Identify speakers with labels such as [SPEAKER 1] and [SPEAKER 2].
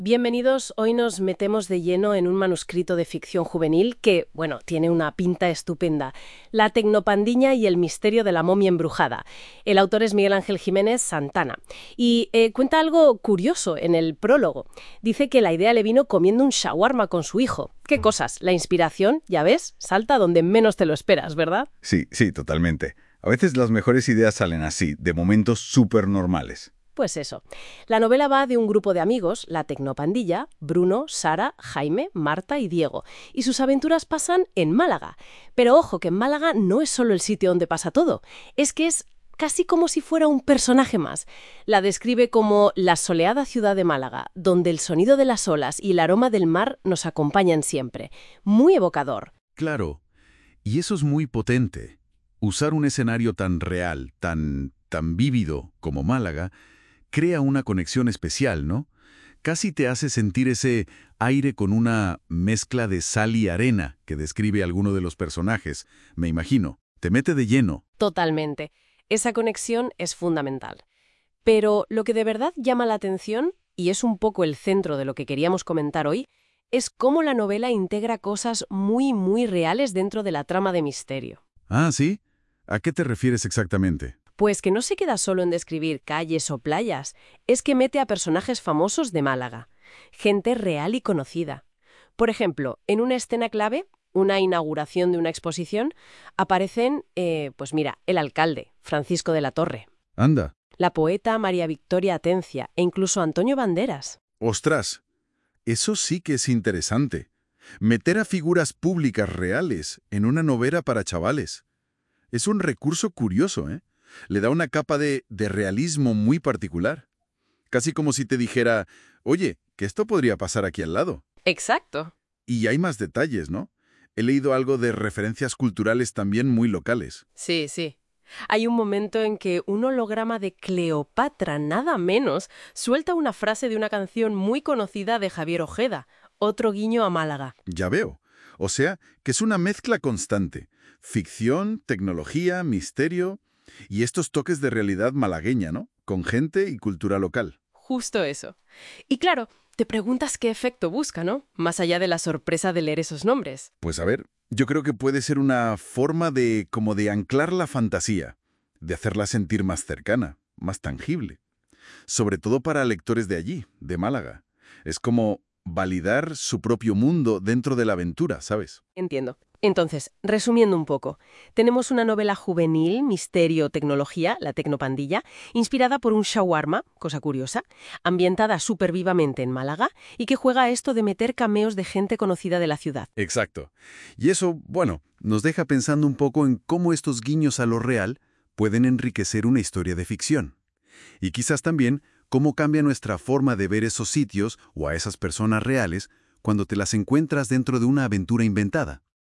[SPEAKER 1] Bienvenidos, hoy nos metemos de lleno en un manuscrito de ficción juvenil que, bueno, tiene una pinta estupenda. La Tecnopandiña y el misterio de la momia embrujada. El autor es Miguel Ángel Jiménez Santana. Y cuenta algo curioso en el prólogo. Dice que la idea le vino comiendo un shawarma con su hijo. ¿Qué cosas? La inspiración, ya ves, salta donde menos te lo esperas, ¿verdad?
[SPEAKER 2] Sí, totalmente. A veces las mejores ideas salen así, de momentos súper normales.
[SPEAKER 1] Pues eso. La novela va de un grupo de amigos, la Tecnopandilla, Bruno, Sara, Jaime, Marta y Diego, y sus aventuras pasan en Málaga. Pero ojo, que en Málaga no es solo el sitio donde pasa todo, es que es casi como si fuera un personaje más. La describe como la soleada ciudad de Málaga, donde el sonido de las olas y el aroma del mar nos acompañan siempre. Muy evocador.
[SPEAKER 3] Claro, y eso es muy potente. Usar un escenario tan real, tan vívido como Málaga, crea una conexión especial, ¿no? Casi te hace sentir ese aire con una mezcla de sal y arena que describe alguno de los personajes, me imagino. Te mete de lleno.
[SPEAKER 1] Totalmente. Esa conexión es fundamental. Pero lo que de verdad llama la atención, y es un poco el centro de lo que queríamos comentar hoy, es cómo la novela integra cosas muy reales dentro de la trama de misterio.
[SPEAKER 3] Ah, ¿sí? ¿A qué te refieres exactamente?
[SPEAKER 1] Pues que no se queda solo en describir calles o playas, es que mete a personajes famosos de Málaga, gente real y conocida. Por ejemplo, en una escena clave, una inauguración de una exposición, aparecen, pues mira, el alcalde, Francisco de la Torre,
[SPEAKER 3] Anda.
[SPEAKER 1] la poeta María Victoria Atencia e incluso Antonio Banderas.
[SPEAKER 3] ¡Ostras! Eso sí que es interesante. Meter a figuras públicas reales en una novela para chavales. Es un recurso curioso, ¿eh? Le da una capa de realismo muy particular. Casi como si te dijera, oye, que esto podría pasar aquí al lado.
[SPEAKER 1] Exacto.
[SPEAKER 3] Y hay más detalles, ¿no? He leído algo de referencias culturales también muy locales.
[SPEAKER 1] Sí. Hay un momento en que un holograma de Cleopatra, nada menos, suelta una frase de una canción muy conocida de Javier Ojeda, otro guiño a Málaga.
[SPEAKER 3] Ya veo. O sea, que es una mezcla constante. Ficción, tecnología, misterio y estos toques de realidad malagueña, ¿no? Con gente y cultura local.
[SPEAKER 1] Justo eso. Y claro, te preguntas qué efecto busca, ¿no? Más allá de la sorpresa de leer esos nombres.
[SPEAKER 3] Pues a ver, yo creo que puede ser una forma de como de anclar la fantasía, de hacerla sentir más cercana, más tangible. Sobre todo para lectores de allí, de Málaga. Es como validar su propio mundo dentro de la aventura, ¿sabes?
[SPEAKER 1] Entiendo. Entonces, resumiendo un poco, tenemos una novela juvenil, misterio, tecnología, la Tecnopandilla, inspirada por un shawarma, cosa curiosa, ambientada súper vivamente en Málaga y que juega a esto de meter cameos de gente conocida de la ciudad.
[SPEAKER 3] Exacto. Y eso, bueno, nos deja pensando un poco en cómo estos guiños a lo real pueden enriquecer una historia de ficción. Y quizás también cómo cambia nuestra forma de ver esos sitios o a esas personas reales cuando te las encuentras dentro de una aventura inventada.